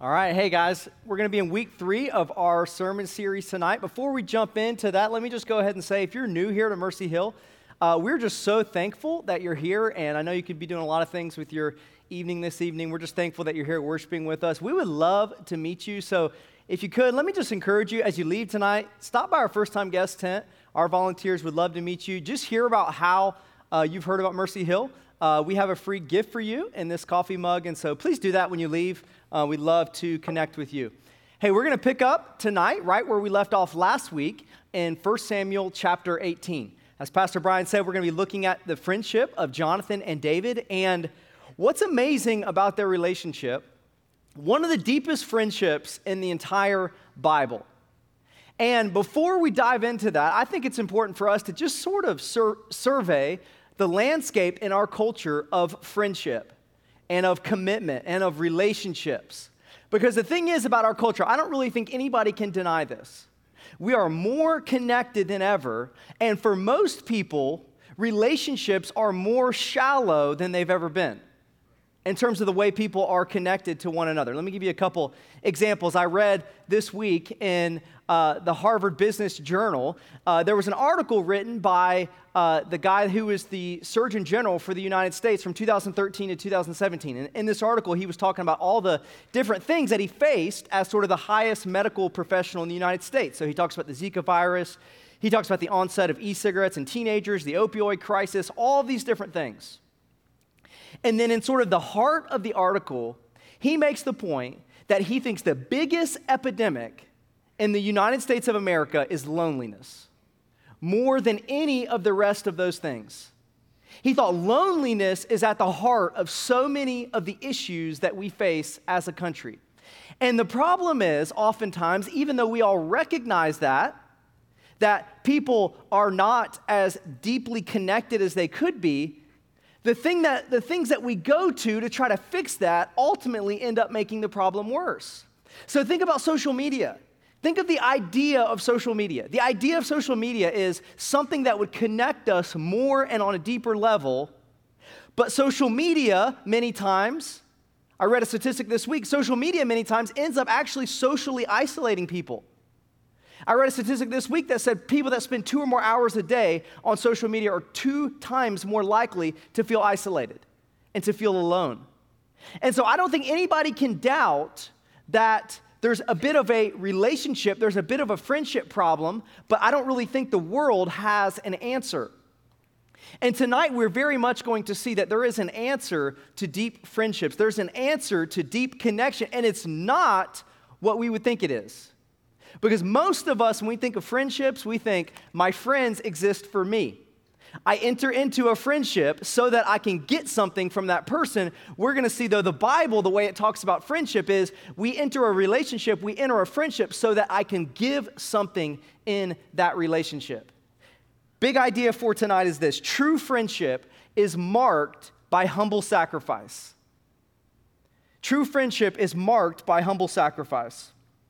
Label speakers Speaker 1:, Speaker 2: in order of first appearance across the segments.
Speaker 1: All right, hey guys, we're going to be in week 3 of our sermon series tonight. Before we jump into that, let me just go ahead and say, if you're new here to Mercy Hill, we're just so thankful that you're here, and I know you could be doing a lot of things with your evening this evening. We're just thankful that you're here worshiping with us. We would love to meet you, so if you could, let me just encourage you as you leave tonight, stop by our first-time guest tent. Our volunteers would love to meet you. Just hear about how you've heard about Mercy Hill. We have a free gift for you in this coffee mug, and so please do that when you leave. We'd love to connect with you. Hey, we're going to pick up tonight right where we left off last week in 1 Samuel chapter 18. As Pastor Brian said, we're going to be looking at the friendship of Jonathan and David, and what's amazing about their relationship, one of the deepest friendships in the entire Bible. And before we dive into that, I think it's important for us to just sort of survey the landscape in our culture of friendship and of commitment and of relationships. Because the thing is about our culture, I don't really think anybody can deny this. We are more connected than ever, and for most people, relationships are more shallow than they've ever been in terms of the way people are connected to one another. Let me give you a couple examples. I read this week in the Harvard Business Journal, there was an article written by the guy who was the Surgeon General for the United States from 2013 to 2017. And in this article, he was talking about all the different things that he faced as sort of the highest medical professional in the United States. So he talks about the Zika virus, he talks about the onset of e-cigarettes in teenagers, the opioid crisis, all these different things. And then in sort of the heart of the article, he makes the point that he thinks the biggest epidemic in the United States of America is loneliness, more than any of the rest of those things. He thought loneliness is at the heart of so many of the issues that we face as a country. And the problem is, oftentimes, even though we all recognize that people are not as deeply connected as they could be, the things that we go to try to fix that ultimately end up making the problem worse. So think about social media. Think of the idea of social media. The idea of social media is something that would connect us more and on a deeper level. But social media, many times, I read a statistic this week, social media many times ends up actually socially isolating people. I read a statistic this week that said people that spend 2 or more hours a day on social media are 2 times more likely to feel isolated and to feel alone. And so I don't think anybody can doubt that there's a bit of a relationship, there's a bit of a friendship problem, but I don't really think the world has an answer. And tonight we're very much going to see that there is an answer to deep friendships. There's an answer to deep connection, and it's not what we would think it is. Because most of us, when we think of friendships, we think, my friends exist for me. I enter into a friendship so that I can get something from that person. We're going to see, though, the Bible, the way it talks about friendship is we enter a relationship, we enter a friendship so that I can give something in that relationship. Big idea for tonight is this: true friendship is marked by humble sacrifice. True friendship is marked by humble sacrifice.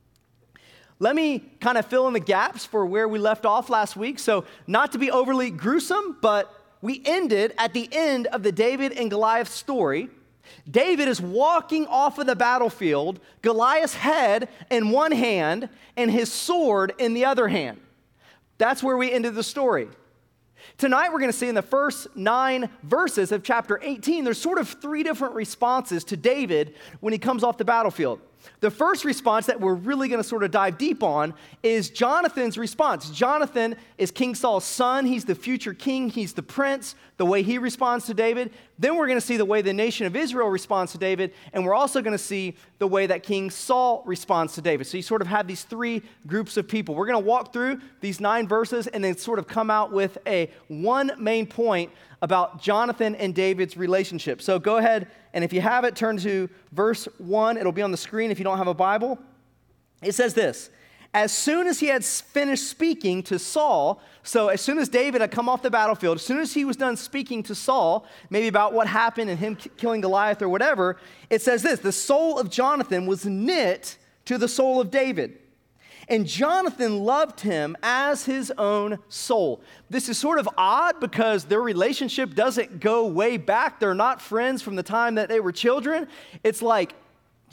Speaker 1: Let me kind of fill in the gaps for where we left off last week. So not to be overly gruesome, but we ended at the end of the David and Goliath story. David is walking off of the battlefield, Goliath's head in one hand and his sword in the other hand. That's where we ended the story. Tonight we're going to see in the first 9 verses of chapter 18, there's sort of 3 different responses to David when he comes off the battlefield. The first response that we're really going to sort of dive deep on is Jonathan's response. Jonathan is King Saul's son. He's the future king. He's the prince, the way he responds to David. Then we're going to see the way the nation of Israel responds to David, and we're also going to see the way that King Saul responds to David. So you sort of have these 3 groups of people. We're going to walk through these 9 verses and then sort of come out with one main point about Jonathan and David's relationship. So go ahead, and if you have it, turn to verse 1. It'll be on the screen if you don't have a Bible. It says this: as soon as he had finished speaking to Saul, so as soon as David had come off the battlefield, as soon as he was done speaking to Saul, maybe about what happened and him killing Goliath or whatever, it says this: the soul of Jonathan was knit to the soul of David, and Jonathan loved him as his own soul. This is sort of odd because their relationship doesn't go way back. They're not friends from the time that they were children. It's like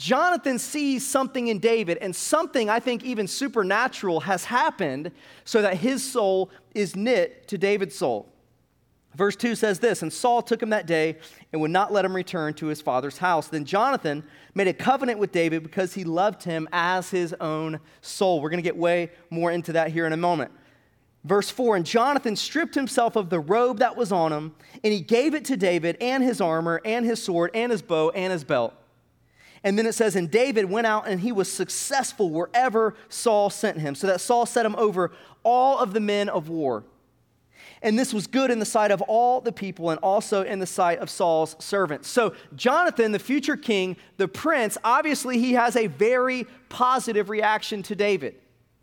Speaker 1: Jonathan sees something in David, and something I think even supernatural has happened so that his soul is knit to David's soul. Verse 2 says this, and Saul took him that day and would not let him return to his father's house. Then Jonathan made a covenant with David because he loved him as his own soul. We're going to get way more into that here in a moment. Verse 4, and Jonathan stripped himself of the robe that was on him, and he gave it to David and his armor and his sword and his bow and his belt. And then it says, and David went out and he was successful wherever Saul sent him, so that Saul set him over all of the men of war. And this was good in the sight of all the people and also in the sight of Saul's servants. So Jonathan, the future king, the prince, obviously he has a very positive reaction to David.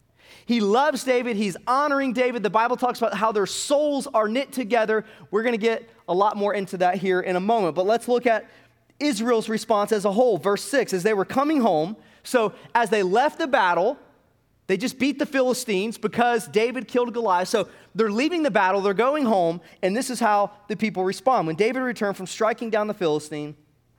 Speaker 1: He loves David. He's honoring David. The Bible talks about how their souls are knit together. We're going to get a lot more into that here in a moment. But let's look at Israel's response as a whole. Verse 6, as they were coming home, so as they left the battle, they just beat the Philistines because David killed Goliath. So they're leaving the battle, they're going home, and this is how the people respond. When David returned from striking down the Philistine,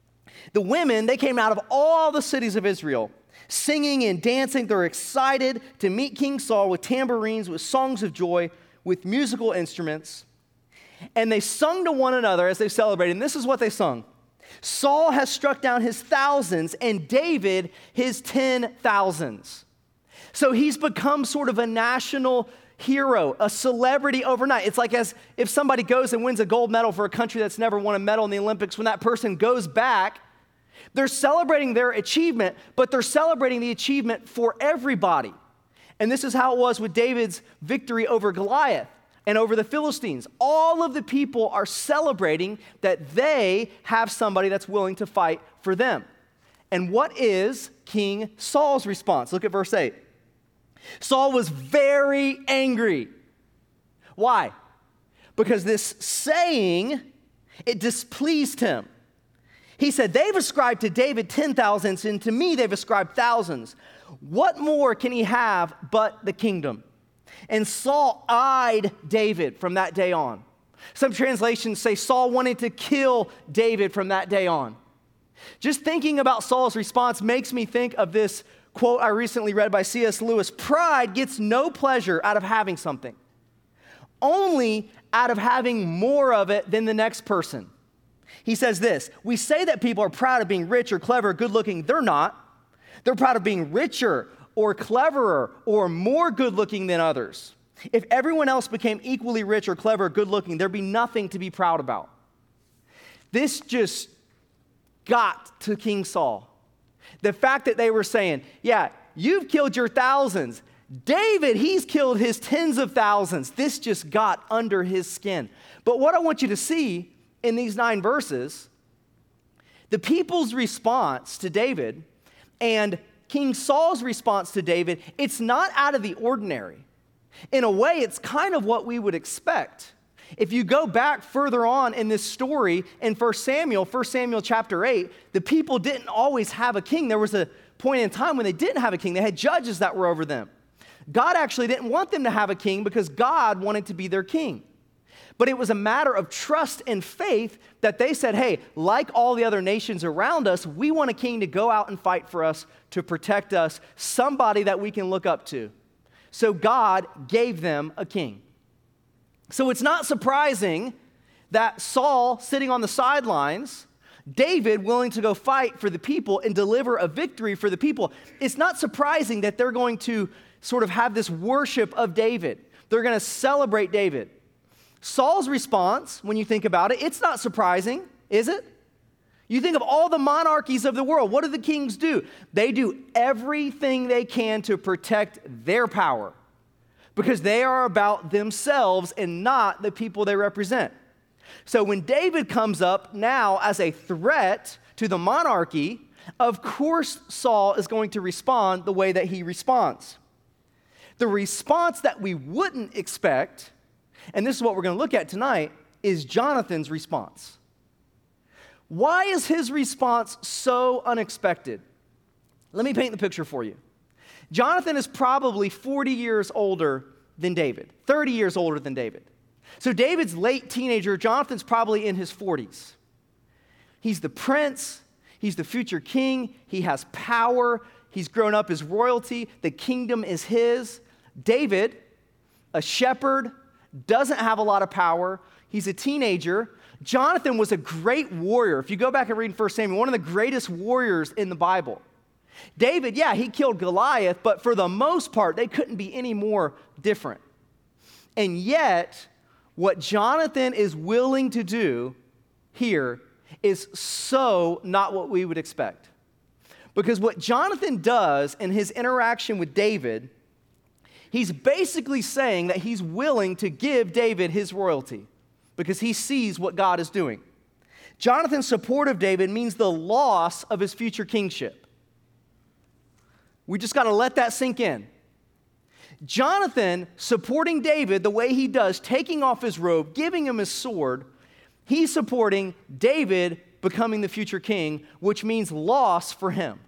Speaker 1: the women, they came out of all the cities of Israel, singing and dancing. They're excited to meet King Saul with tambourines, with songs of joy, with musical instruments. And they sung to one another as they celebrated, and this is what they sung. Saul has struck down his thousands and David his 10,000s. So he's become sort of a national hero, a celebrity overnight. It's like as if somebody goes and wins a gold medal for a country that's never won a medal in the Olympics. When that person goes back, they're celebrating their achievement, but they're celebrating the achievement for everybody. And this is how it was with David's victory over Goliath and over the Philistines. All of the people are celebrating that they have somebody that's willing to fight for them. And what is King Saul's response? Look at verse 8. Saul was very angry. Why? Because this saying, it displeased him. He said, they've ascribed to David 10,000s, and to me they've ascribed thousands. What more can he have but the kingdom? And Saul eyed David from that day on. Some translations say Saul wanted to kill David from that day on. Just thinking about Saul's response makes me think of this quote I recently read by C.S. Lewis. Pride gets no pleasure out of having something, only out of having more of it than the next person. He says this, we say that people are proud of being rich or clever, good looking. They're not. They're proud of being richer or cleverer or more good looking than others. If everyone else became equally rich or clever or good looking, there'd be nothing to be proud about. This just got to King Saul. The fact that they were saying, yeah, you've killed your thousands. David, he's killed his tens of thousands. This just got under his skin. But what I want you to see in these 9 verses, the people's response to David and King Saul's response to David, it's not out of the ordinary. In a way, it's kind of what we would expect. If you go back further on in this story in 1 Samuel chapter 8, the people didn't always have a king. There was a point in time when they didn't have a king. They had judges that were over them. God actually didn't want them to have a king because God wanted to be their king. But it was a matter of trust and faith that they said, hey, like all the other nations around us, we want a king to go out and fight for us, to protect us, somebody that we can look up to. So God gave them a king. So it's not surprising that Saul sitting on the sidelines, David willing to go fight for the people and deliver a victory for the people. It's not surprising that they're going to sort of have this worship of David. They're going to celebrate David. Saul's response, when you think about it, it's not surprising, is it? You think of all the monarchies of the world. What do the kings do? They do everything they can to protect their power because they are about themselves and not the people they represent. So when David comes up now as a threat to the monarchy, of course Saul is going to respond the way that he responds. The response that we wouldn't expect, and this is what we're going to look at tonight, is Jonathan's response. Why is his response so unexpected? Let me paint the picture for you. Jonathan is probably 40 years older than David, 30 years older than David. So David's late teenager, Jonathan's probably in his 40s. He's the prince. He's the future king. He has power. He's grown up as royalty. The kingdom is his. David, a shepherd, doesn't have a lot of power. He's a teenager. Jonathan was a great warrior. If you go back and read 1 Samuel, one of the greatest warriors in the Bible. David, yeah, he killed Goliath, but for the most part, they couldn't be any more different. And yet, what Jonathan is willing to do here is so not what we would expect. Because what Jonathan does in his interaction with David, he's basically saying that he's willing to give David his royalty because he sees what God is doing. Jonathan's support of David means the loss of his future kingship. We just got to let that sink in. Jonathan supporting David the way he does, taking off his robe, giving him his sword, he's supporting David becoming the future king, which means loss for him.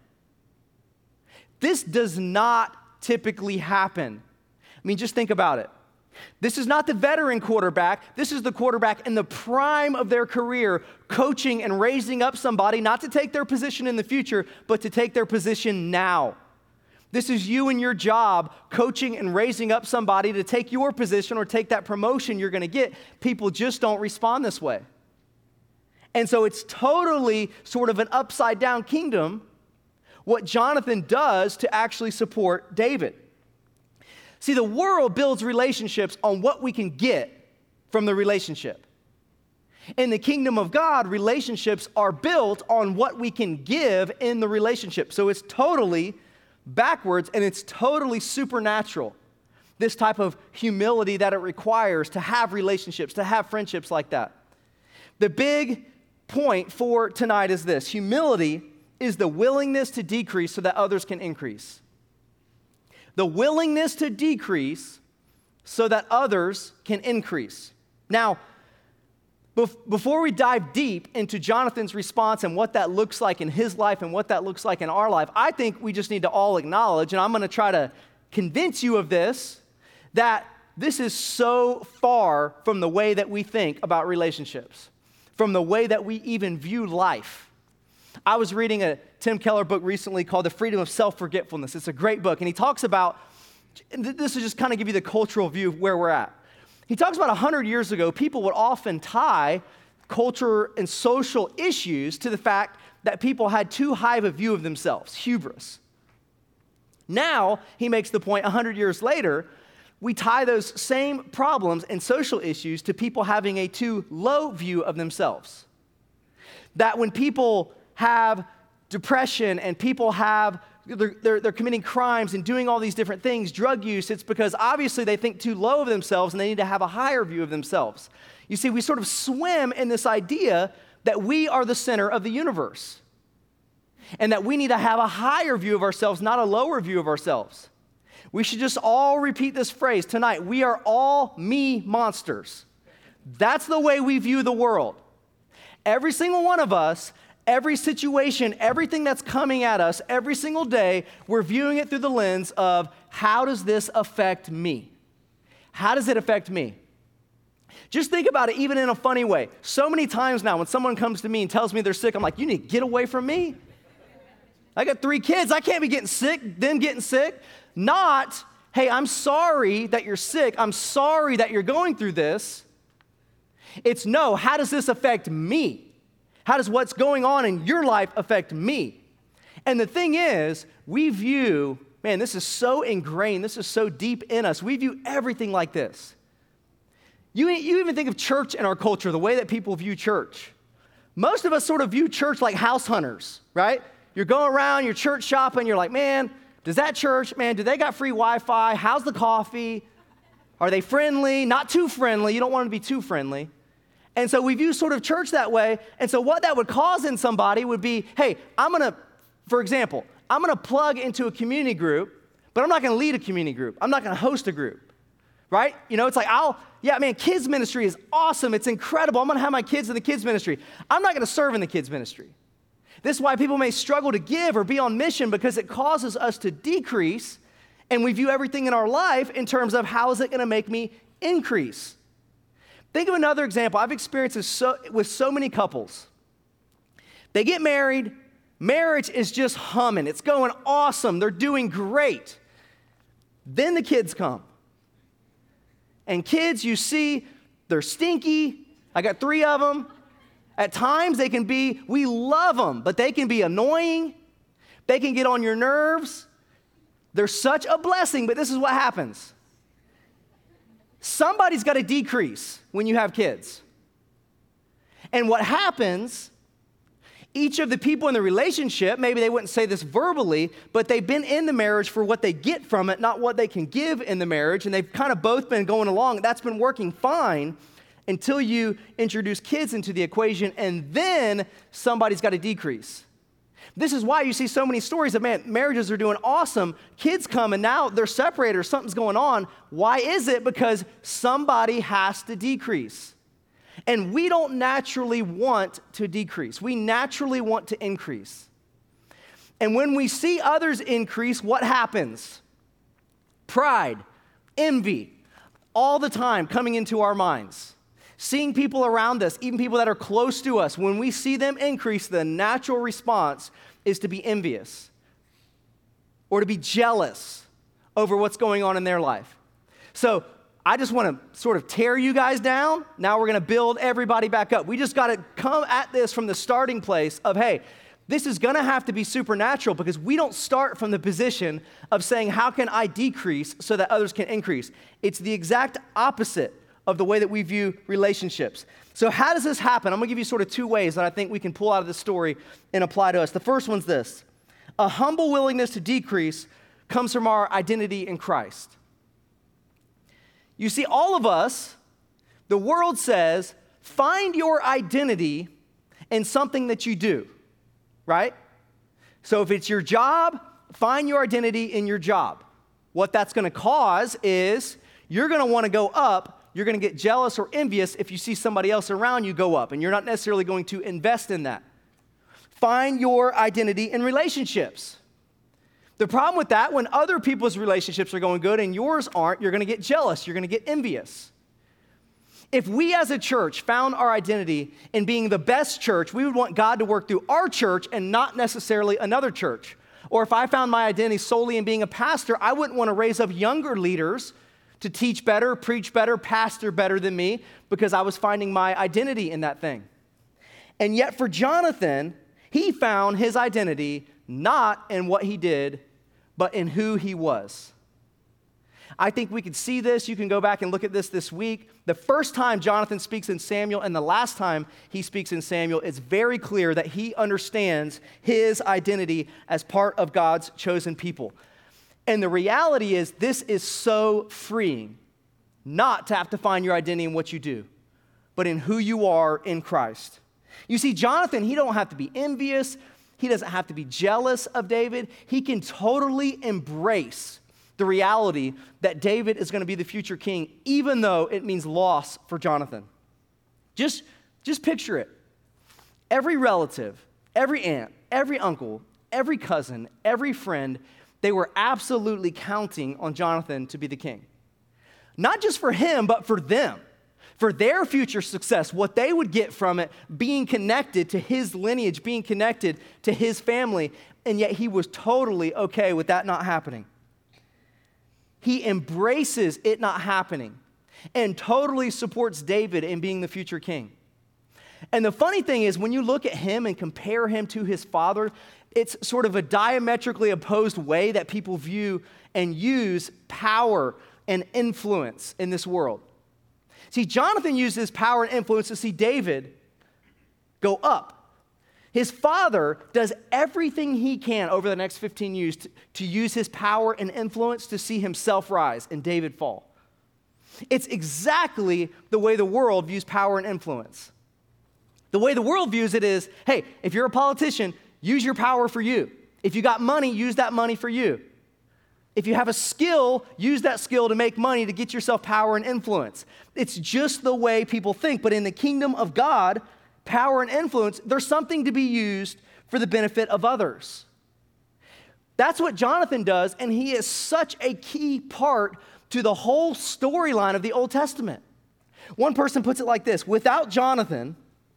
Speaker 1: This does not typically happen. I mean, just think about it. This is not the veteran quarterback. This is the quarterback in the prime of their career, coaching and raising up somebody, not to take their position in the future, but to take their position now. This is you and your job, coaching and raising up somebody to take your position or take that promotion you're going to get. People just don't respond this way. And so it's totally sort of an upside down kingdom, what Jonathan does to actually support David. See, the world builds relationships on what we can get from the relationship. In the kingdom of God, relationships are built on what we can give in the relationship. So it's totally backwards, and it's totally supernatural, this type of humility that it requires to have relationships, to have friendships like that. The big point for tonight is this: humility is the willingness to decrease so that others can increase. The willingness to decrease so that others can increase. Now, before we dive deep into Jonathan's response and what that looks like in his life and what that looks like in our life, I think we just need to all acknowledge, and I'm going to try to convince you of this, that this is so far from the way that we think about relationships, from the way that we even view life. I was reading a Tim Keller book recently called The Freedom of Self-Forgetfulness. It's a great book, and he talks about, this will just kind of give you the cultural view of where we're at. He talks about 100 years ago, people would often tie culture and social issues to the fact that people had too high of a view of themselves, hubris. Now, he makes the point 100 years later, we tie those same problems and social issues to people having a too low view of themselves. That when people have depression and people have they're committing crimes and doing all these different things, drug use, it's because obviously they think too low of themselves and they need to have a higher view of themselves. You see, we sort of swim in this idea that we are the center of the universe and that we need to have a higher view of ourselves, not a lower view of ourselves. We should just all repeat this phrase tonight: we are all me monsters. That's the way we view the world. Every single one of us, every situation, everything that's coming at us every single day, we're viewing it through the lens of, how does this affect me? How does it affect me? Just think about it, even in a funny way. So many times now when someone comes to me and tells me they're sick, I'm like, you need to get away from me. I got 3 kids. I can't be getting sick, them getting sick. Not, hey, I'm sorry that you're sick. I'm sorry that you're going through this. It's no, how does this affect me? How does what's going on in your life affect me? And the thing is, we view, man, this is so ingrained, this is so deep in us. We view everything like this. You even think of church in our culture, the way that people view church. Most of us sort of view church like house hunters, right? You're going around, you're church shopping, you're like, man, does that church, man, do they got free Wi-Fi? How's the coffee? Are they friendly? Not too friendly. You don't want to be too friendly. And so we view sort of church that way. And so what that would cause in somebody would be, hey, for example, I'm going to plug into a community group, but I'm not going to lead a community group. I'm not going to host a group, right? You know, it's like, kids ministry is awesome. It's incredible. I'm going to have my kids in the kids ministry. I'm not going to serve in the kids ministry. This is why people may struggle to give or be on mission, because it causes us to decrease, and we view everything in our life in terms of, how is it going to make me increase? Think of another example. I've experienced this with so many couples. They get married, Marriage is just humming. It's going awesome. They're doing great. Then the kids come. And kids, you see, they're stinky. I got 3 of them. At times, we love them, but they can be annoying. They can get on your nerves. They're such a blessing, but this is what happens. Somebody's got to decrease when you have kids. And what happens, each of the people in the relationship, maybe they wouldn't say this verbally, but they've been in the marriage for what they get from it, not what they can give in the marriage, and they've kind of both been going along. That's been working fine until you introduce kids into the equation, and then somebody's got to decrease. This is why you see so many stories of, man, marriages are doing awesome, kids come, and now they're separated or something's going on. Why is it? Because somebody has to decrease. And we don't naturally want to decrease. We naturally want to increase. And when we see others increase, what happens? Pride, envy, all the time coming into our minds. Seeing people around us, even people that are close to us, when we see them increase, the natural response is to be envious or to be jealous over what's going on in their life. So I just want to sort of tear you guys down. Now we're going to build everybody back up. We just got to come at this from the starting place of, hey, this is going to have to be supernatural because we don't start from the position of saying, how can I decrease so that others can increase? It's the exact opposite of the way that we view relationships. So how does this happen? I'm going to give you sort of 2 ways that I think we can pull out of this story and apply to us. The first one's this. A humble willingness to decrease comes from our identity in Christ. You see, all of us, the world says, find your identity in something that you do, right? So if it's your job, find your identity in your job. What that's going to cause is you're going to want to go up. You're going to get jealous or envious if you see somebody else around you go up, and you're not necessarily going to invest in that. Find your identity in relationships. The problem with that, when other people's relationships are going good and yours aren't, you're going to get jealous. You're going to get envious. If we as a church found our identity in being the best church, we would want God to work through our church and not necessarily another church. Or if I found my identity solely in being a pastor, I wouldn't want to raise up younger leaders to teach better, preach better, pastor better than me, because I was finding my identity in that thing. And yet for Jonathan, he found his identity not in what he did, but in who he was. I think we could see this. You can go back and look at this week. The first time Jonathan speaks in Samuel and the last time he speaks in Samuel, it's very clear that he understands his identity as part of God's chosen people. And the reality is, this is so freeing, not to have to find your identity in what you do, but in who you are in Christ. You see, Jonathan, he don't have to be envious. He doesn't have to be jealous of David. He can totally embrace the reality that David is going to be the future king, even though it means loss for Jonathan. Just picture it. Every relative, every aunt, every uncle, every cousin, every friend, they were absolutely counting on Jonathan to be the king. Not just for him, but for them, for their future success, what they would get from it, being connected to his lineage, being connected to his family, and yet he was totally okay with that not happening. He embraces it not happening and totally supports David in being the future king. And the funny thing is, when you look at him and compare him to his father, it's sort of a diametrically opposed way that people view and use power and influence in this world. See, Jonathan used his power and influence to see David go up. His father does everything he can over the next 15 years to use his power and influence to see himself rise and David fall. It's exactly the way the world views power and influence. The way the world views it is, hey, if you're a politician, use your power for you. If you got money, use that money for you. If you have a skill, use that skill to make money to get yourself power and influence. It's just the way people think. But in the kingdom of God, power and influence, there's something to be used for the benefit of others. That's what Jonathan does, and he is such a key part to the whole storyline of the Old Testament. One person puts it like this: without Jonathan,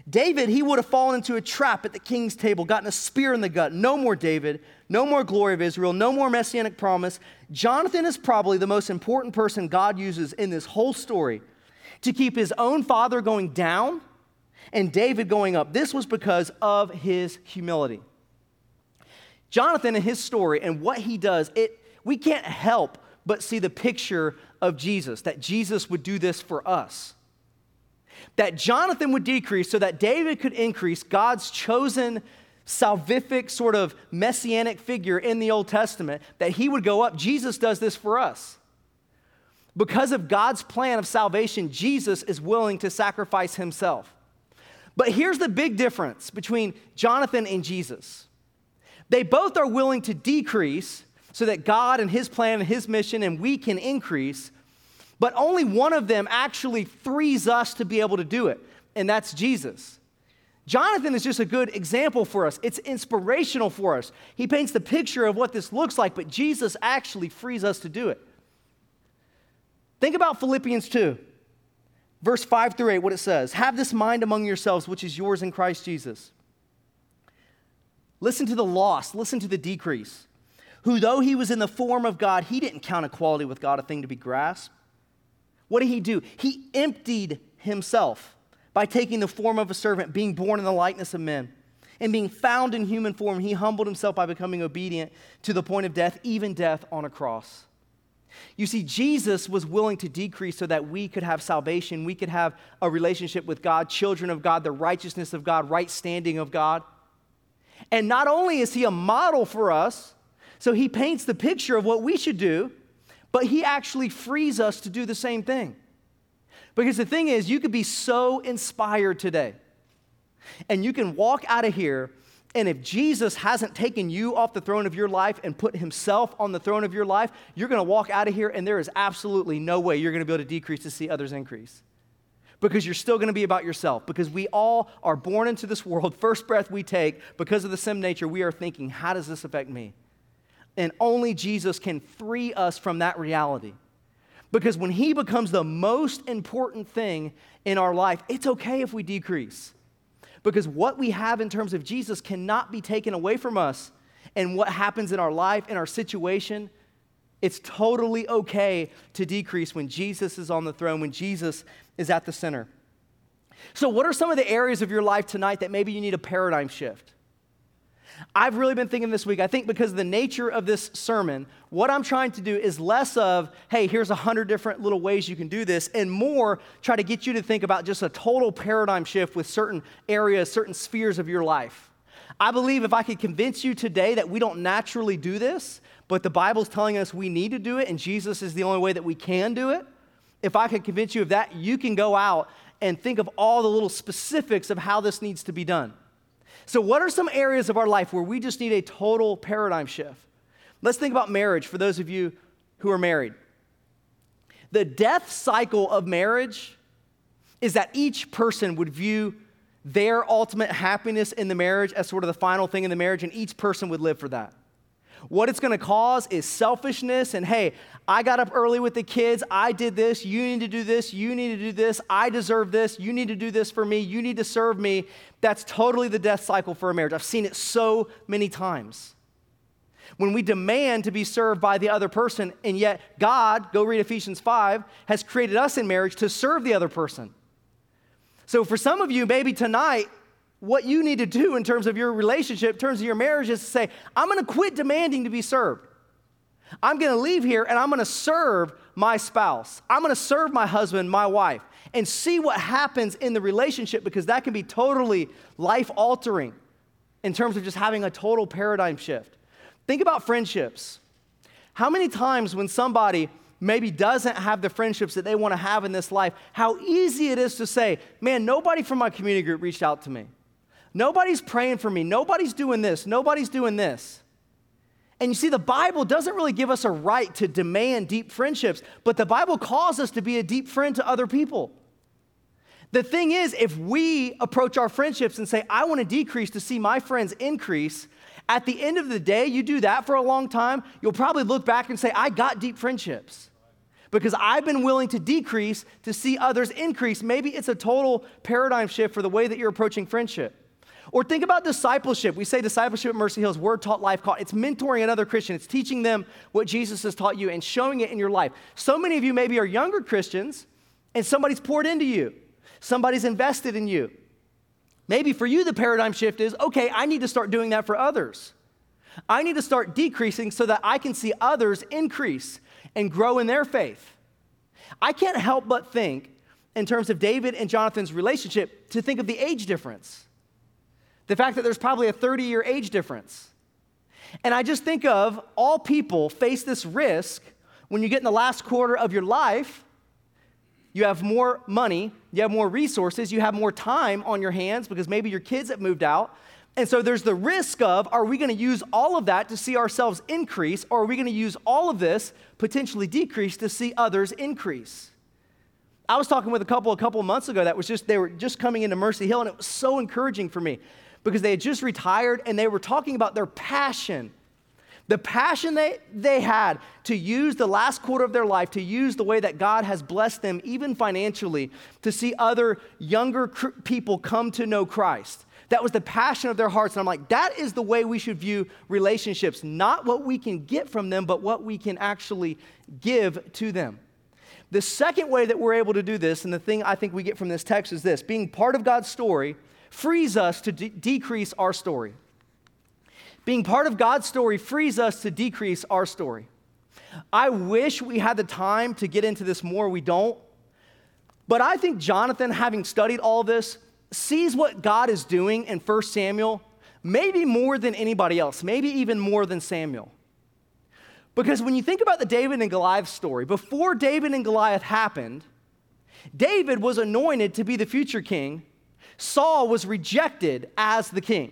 Speaker 1: David, he would have fallen into a trap at the king's table, gotten a spear in the gut. No more David, no more glory of Israel, no more messianic promise. Jonathan is probably the most important person God uses in this whole story to keep his own father going down and David going up. This was because of his humility. Jonathan and his story and what he does, we can't help but see the picture of Jesus, that Jesus would do this for us. That Jonathan would decrease so that David could increase, God's chosen salvific sort of messianic figure in the Old Testament, that he would go up. Jesus does this for us. Because of God's plan of salvation, Jesus is willing to sacrifice himself. But here's the big difference between Jonathan and Jesus. They both are willing to decrease so that God and his plan and his mission and we can increase, but only one of them actually frees us to be able to do it, and that's Jesus. Jonathan is just a good example for us. It's inspirational for us. He paints the picture of what this looks like, but Jesus actually frees us to do it. Think about Philippians 2, verse 5 through 8, what it says. Have this mind among yourselves, which is yours in Christ Jesus. Listen to the loss, listen to the decrease. Who, though he was in the form of God, he didn't count equality with God a thing to be grasped. What did he do? He emptied himself by taking the form of a servant, being born in the likeness of men. And being found in human form, he humbled himself by becoming obedient to the point of death, even death on a cross. You see, Jesus was willing to decrease so that we could have salvation, we could have a relationship with God, children of God, the righteousness of God, right standing of God. And not only is he a model for us, so he paints the picture of what we should do, but he actually frees us to do the same thing. Because the thing is, you could be so inspired today, and you can walk out of here, and if Jesus hasn't taken you off the throne of your life and put himself on the throne of your life, you're going to walk out of here, and there is absolutely no way you're going to be able to decrease to see others increase. Because you're still going to be about yourself. Because we all are born into this world, first breath we take, because of the sin nature, we are thinking, how does this affect me? And only Jesus can free us from that reality. Because when he becomes the most important thing in our life, it's okay if we decrease. Because what we have in terms of Jesus cannot be taken away from us. And what happens in our life, in our situation, it's totally okay to decrease when Jesus is on the throne, when Jesus is at the center. So what are some of the areas of your life tonight that maybe you need a paradigm shift? I've really been thinking this week, I think because of the nature of this sermon, what I'm trying to do is less of, hey, here's 100 different little ways you can do this, and more try to get you to think about just a total paradigm shift with certain areas, certain spheres of your life. I believe if I could convince you today that we don't naturally do this, but the Bible's telling us we need to do it, and Jesus is the only way that we can do it, if I could convince you of that, you can go out and think of all the little specifics of how this needs to be done. So what are some areas of our life where we just need a total paradigm shift? Let's think about marriage for those of you who are married. The death cycle of marriage is that each person would view their ultimate happiness in the marriage as sort of the final thing in the marriage, and each person would live for that. What it's going to cause is selfishness and, hey, I got up early with the kids, I did this, you need to do this, you need to do this, I deserve this, you need to do this for me, you need to serve me. That's totally the death cycle for a marriage. I've seen it so many times. When we demand to be served by the other person, and yet God, go read Ephesians 5, has created us in marriage to serve the other person. So for some of you, maybe tonight, what you need to do in terms of your relationship, in terms of your marriage, is to say, I'm going to quit demanding to be served. I'm going to leave here and I'm going to serve my spouse. I'm going to serve my husband, my wife, and see what happens in the relationship, because that can be totally life-altering in terms of just having a total paradigm shift. Think about friendships. How many times when somebody maybe doesn't have the friendships that they want to have in this life, how easy it is to say, man, nobody from my community group reached out to me. Nobody's praying for me. Nobody's doing this. Nobody's doing this. And you see, the Bible doesn't really give us a right to demand deep friendships, but the Bible calls us to be a deep friend to other people. The thing is, if we approach our friendships and say, I want to decrease to see my friends increase, at the end of the day, you do that for a long time, you'll probably look back and say, I got deep friendships. because I've been willing to decrease to see others increase. Maybe it's a total paradigm shift for the way that you're approaching friendship. Or think about discipleship. We say discipleship at Mercy Hill is word taught, life caught. It's mentoring another Christian. It's teaching them what Jesus has taught you and showing it in your life. So many of you maybe are younger Christians and somebody's poured into you. Somebody's invested in you. Maybe for you the paradigm shift is, okay, I need to start doing that for others. I need to start decreasing so that I can see others increase and grow in their faith. I can't help but think, in terms of David and Jonathan's relationship, to think of the age difference. The fact that there's probably a 30-year age difference. And I just think of all people face this risk when you get in the last quarter of your life. You have more money, you have more resources, you have more time on your hands because maybe your kids have moved out. And so there's the risk of, are we going to use all of that to see ourselves increase, or are we going to use all of this, potentially decrease, to see others increase? I was talking with a couple of months ago they were just coming into Mercy Hill, and it was so encouraging for me because they had just retired and they were talking about their passion. The passion they had to use the last quarter of their life, to use the way that God has blessed them, even financially, to see other younger people come to know Christ. That was the passion of their hearts. And I'm like, that is the way we should view relationships. Not what we can get from them, but what we can actually give to them. The second way that we're able to do this, and the thing I think we get from this text is this: being part of God's story frees us to decrease our story. Being part of God's story frees us to decrease our story. I wish we had the time to get into this more. We don't. But I think Jonathan, having studied all this, sees what God is doing in 1 Samuel maybe more than anybody else, maybe even more than Samuel. Because when you think about the David and Goliath story, before David and Goliath happened, David was anointed to be the future king. Saul was rejected as the king.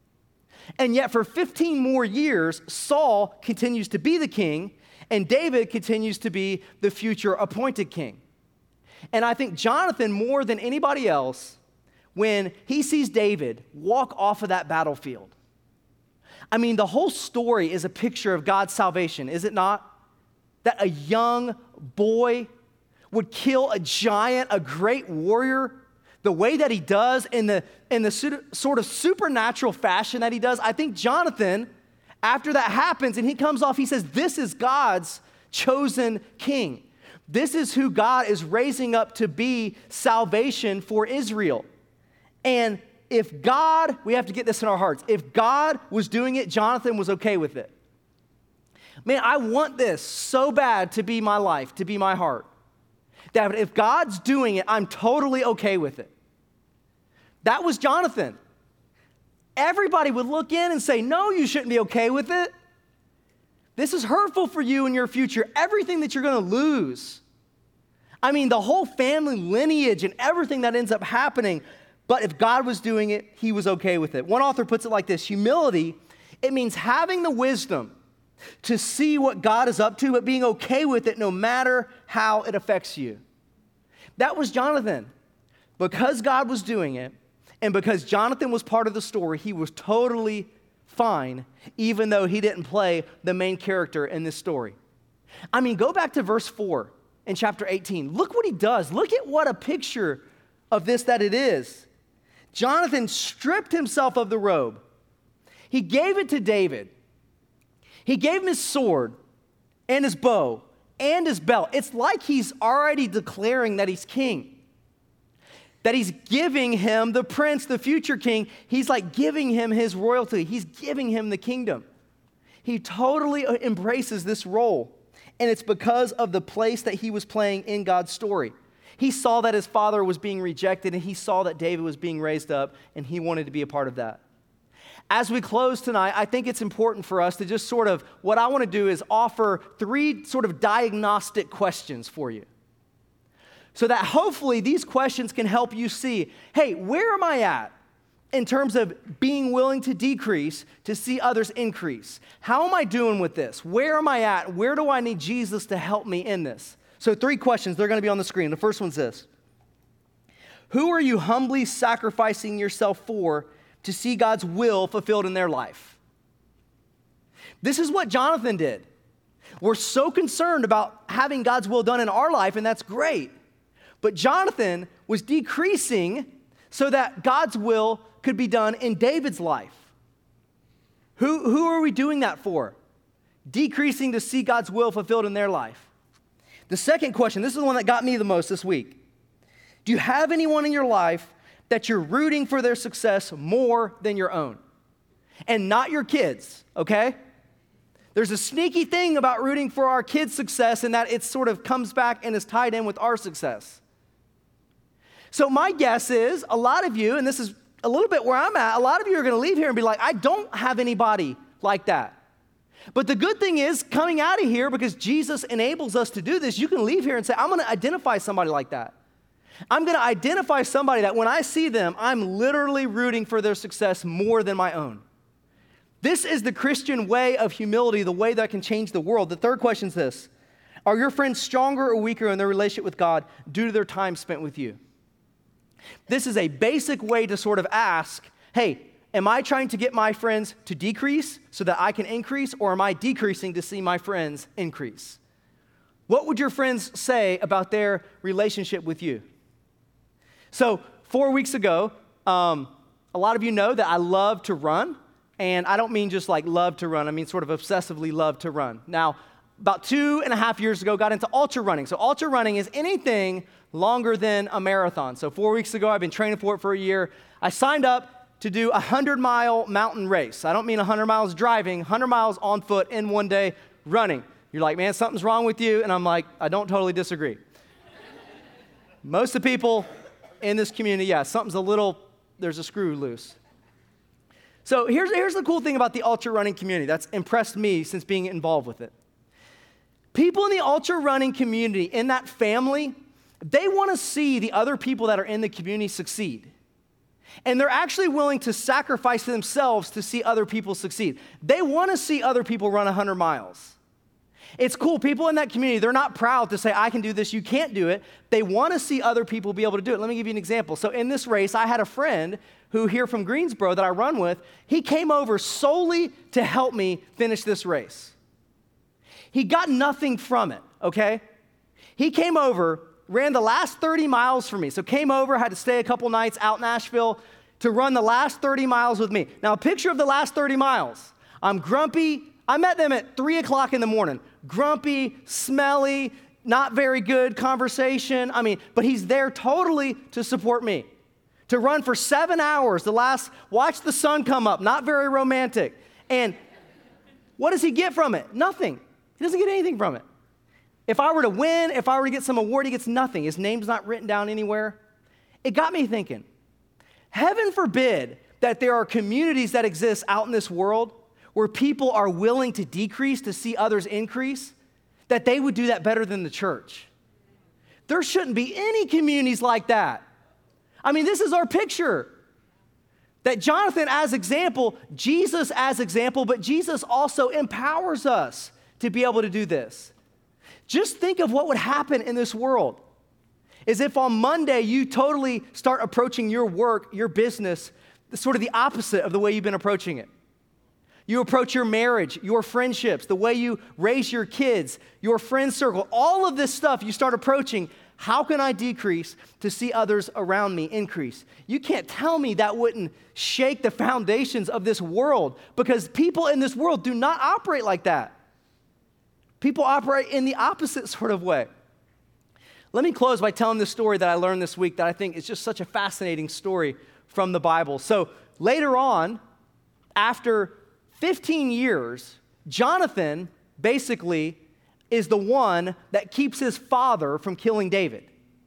Speaker 1: And yet for 15 more years, Saul continues to be the king, and David continues to be the future appointed king. And I think Jonathan, more than anybody else, when he sees David walk off of that battlefield, I mean, the whole story is a picture of God's salvation, is it not? That a young boy would kill a giant, a great warrior, the way that he does, in the sort of supernatural fashion that he does. I think Jonathan, after that happens and he comes off, he says, this is God's chosen king. This is who God is raising up to be salvation for Israel. And if God, we have to get this in our hearts, if God was doing it, Jonathan was okay with it. Man, I want this so bad to be my life, to be my heart. That if God's doing it, I'm totally okay with it. That was Jonathan. Everybody would look in and say, no, you shouldn't be okay with it. This is hurtful for you in your future. Everything that you're going to lose. I mean, the whole family lineage and everything that ends up happening. But if God was doing it, he was okay with it. One author puts it like this: humility, it means having the wisdom to see what God is up to, but being okay with it no matter how it affects you. That was Jonathan. Because God was doing it, and because Jonathan was part of the story, he was totally fine, even though he didn't play the main character in this story. I mean, go back to verse 4 in chapter 18. Look what he does. Look at what a picture of this that it is. Jonathan stripped himself of the robe. He gave it to David. He gave him his sword and his bow and his belt. It's like he's already declaring that he's king, that he's giving him the prince, the future king. He's like giving him his royalty. He's giving him the kingdom. He totally embraces this role, and it's because of the place that he was playing in God's story. He saw that his father was being rejected, and he saw that David was being raised up, and he wanted to be a part of that. As we close tonight, I think it's important for us to just sort of, what I want to do is offer 3 sort of diagnostic questions for you. So that hopefully these questions can help you see, hey, where am I at in terms of being willing to decrease to see others increase? How am I doing with this? Where am I at? Where do I need Jesus to help me in this? So 3 questions, they're going to be on the screen. The first one's this: who are you humbly sacrificing yourself for to see God's will fulfilled in their life? This is what Jonathan did. We're so concerned about having God's will done in our life, and that's great. But Jonathan was decreasing so that God's will could be done in David's life. Who are we doing that for? Decreasing to see God's will fulfilled in their life. The second question, this is the one that got me the most this week. Do you have anyone in your life that you're rooting for their success more than your own? And not your kids, okay? There's a sneaky thing about rooting for our kids' success in that it sort of comes back and is tied in with our success. So my guess is a lot of you, and this is a little bit where I'm at, a lot of you are going to leave here and be like, I don't have anybody like that. But the good thing is, coming out of here, because Jesus enables us to do this, you can leave here and say, I'm going to identify somebody like that. I'm going to identify somebody that when I see them, I'm literally rooting for their success more than my own. This is the Christian way of humility, the way that can change the world. The third question is this: are your friends stronger or weaker in their relationship with God due to their time spent with you? This is a basic way to sort of ask, hey, am I trying to get my friends to decrease so that I can increase, or am I decreasing to see my friends increase? What would your friends say about their relationship with you? So 4 weeks ago, a lot of you know that I love to run, and I don't mean just like love to run, I mean sort of obsessively love to run. Now, about 2.5 years ago, got into ultra running. So ultra running is anything longer than a marathon. So 4 weeks ago, I've been training for it for a year. I signed up to do a 100-mile mountain race. I don't mean 100 miles driving, 100 miles on foot in one day running. You're like, man, something's wrong with you. And I'm like, I don't totally disagree. Most of the people in this community, yeah, there's a screw loose. So here's the cool thing about the ultra running community that's impressed me since being involved with it. People in the ultra running community, in that family, they want to see the other people that are in the community succeed. And they're actually willing to sacrifice themselves to see other people succeed. They want to see other people run 100 miles. It's cool. People in that community, they're not proud to say, I can do this, you can't do it. They want to see other people be able to do it. Let me give you an example. So in this race, I had a friend who here from Greensboro that I run with. He came over solely to help me finish this race. He got nothing from it, okay? He came over, ran the last 30 miles for me. So came over, had to stay a couple nights out in Nashville to run the last 30 miles with me. Now, a picture of the last 30 miles. I'm grumpy. I met them at 3 o'clock in the morning. Grumpy, smelly, not very good conversation. But he's there totally to support me. To run for 7 hours, watch the sun come up, not very romantic. And what does he get from it? Nothing. He doesn't get anything from it. If I were to win, if I were to get some award, he gets nothing. His name's not written down anywhere. It got me thinking, heaven forbid that there are communities that exist out in this world where people are willing to decrease to see others increase, that they would do that better than the church. There shouldn't be any communities like that. This is our picture. That Jonathan as example, Jesus as example, but Jesus also empowers us to be able to do this. Just think of what would happen in this world. Is if on Monday you totally start approaching your work, your business, sort of the opposite of the way you've been approaching it. You approach your marriage, your friendships, the way you raise your kids, your friend circle, all of this stuff you start approaching. How can I decrease to see others around me increase? You can't tell me that wouldn't shake the foundations of this world, because people in this world do not operate like that. People operate in the opposite sort of way. Let me close by telling this story that I learned this week that I think is just such a fascinating story from the Bible. So later on, after 15 years, Jonathan basically is the one that keeps his father from killing David.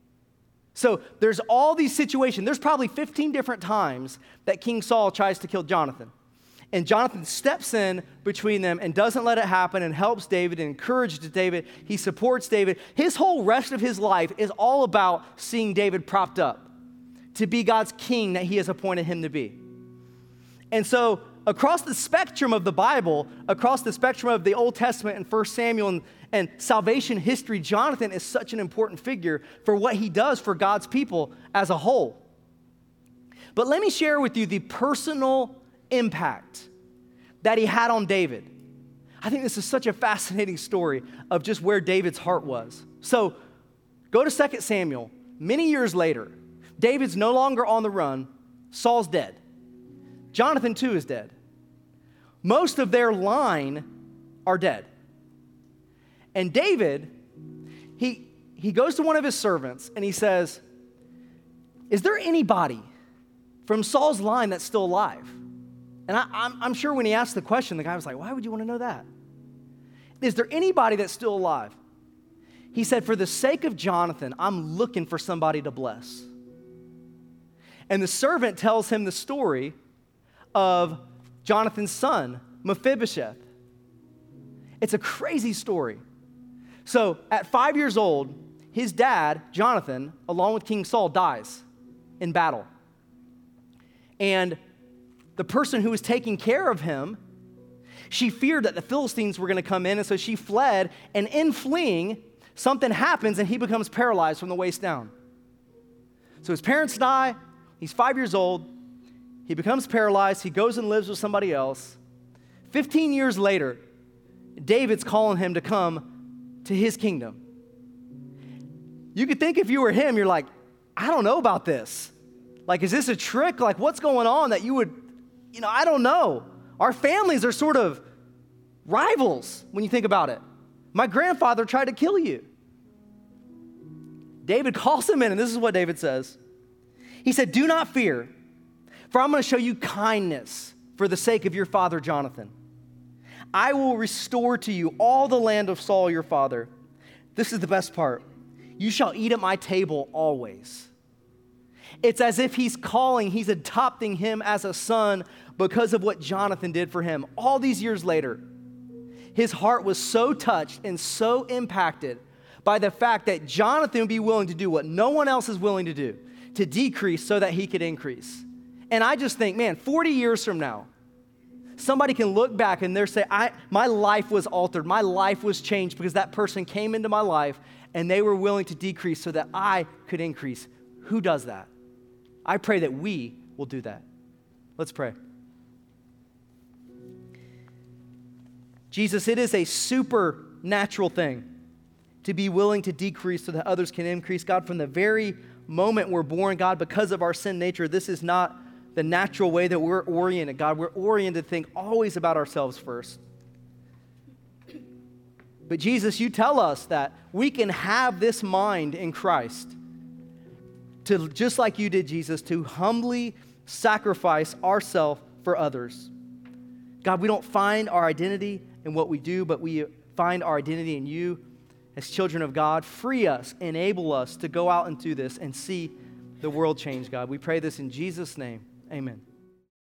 Speaker 1: So there's all these situations. There's probably 15 different times that King Saul tries to kill Jonathan. And Jonathan steps in between them and doesn't let it happen and helps David and encourages David. He supports David. His whole rest of his life is all about seeing David propped up to be God's king that he has appointed him to be. And so across the spectrum of the Bible, across the spectrum of the Old Testament and 1 Samuel and salvation history, Jonathan is such an important figure for what he does for God's people as a whole. But let me share with you the personal impact that he had on David. I think this is such a fascinating story of just where David's heart was. So go to 2 Samuel. Many years later, David's no longer on the run. Saul's dead. Jonathan too is dead. Most of their line are dead. And David, he goes to one of his servants and he says, is there anybody from Saul's line that's still alive? And I'm sure when he asked the question, the guy was like, why would you want to know that? Is there anybody that's still alive? He said, for the sake of Jonathan, I'm looking for somebody to bless. And the servant tells him the story of Jonathan's son, Mephibosheth. It's a crazy story. So at 5 years old, his dad, Jonathan, along with King Saul, dies in battle. And the person who was taking care of him, she feared that the Philistines were going to come in, and so she fled, and in fleeing, something happens, and he becomes paralyzed from the waist down. So his parents die, he's 5 years old, he becomes paralyzed, he goes and lives with somebody else. 15 years later, David's calling him to come to his kingdom. You could think if you were him, you're like, I don't know about this. Like, is this a trick? Like, what's going on that you would, I don't know. Our families are sort of rivals when you think about it. My grandfather tried to kill you. David calls him in, and this is what David says. He said, do not fear, for I'm going to show you kindness for the sake of your father Jonathan. I will restore to you all the land of Saul your father. This is the best part. You shall eat at my table always. It's as if he's adopting him as a son because of what Jonathan did for him. All these years later, his heart was so touched and so impacted by the fact that Jonathan would be willing to do what no one else is willing to do, to decrease so that he could increase. And I just think, man, 40 years from now, somebody can look back and they'll say, my life was altered, my life was changed because that person came into my life and they were willing to decrease so that I could increase. Who does that? I pray that we will do that. Let's pray. Jesus, it is a supernatural thing to be willing to decrease so that others can increase. God, from the very moment we're born, God, because of our sin nature, this is not the natural way that we're oriented. God, we're oriented to think always about ourselves first. But Jesus, you tell us that we can have this mind in Christ to, just like you did, Jesus, to humbly sacrifice ourselves for others. God, we don't find our identity in what we do, but we find our identity in you as children of God. Free us, enable us to go out and do this and see the world change, God. We pray this in Jesus' name. Amen.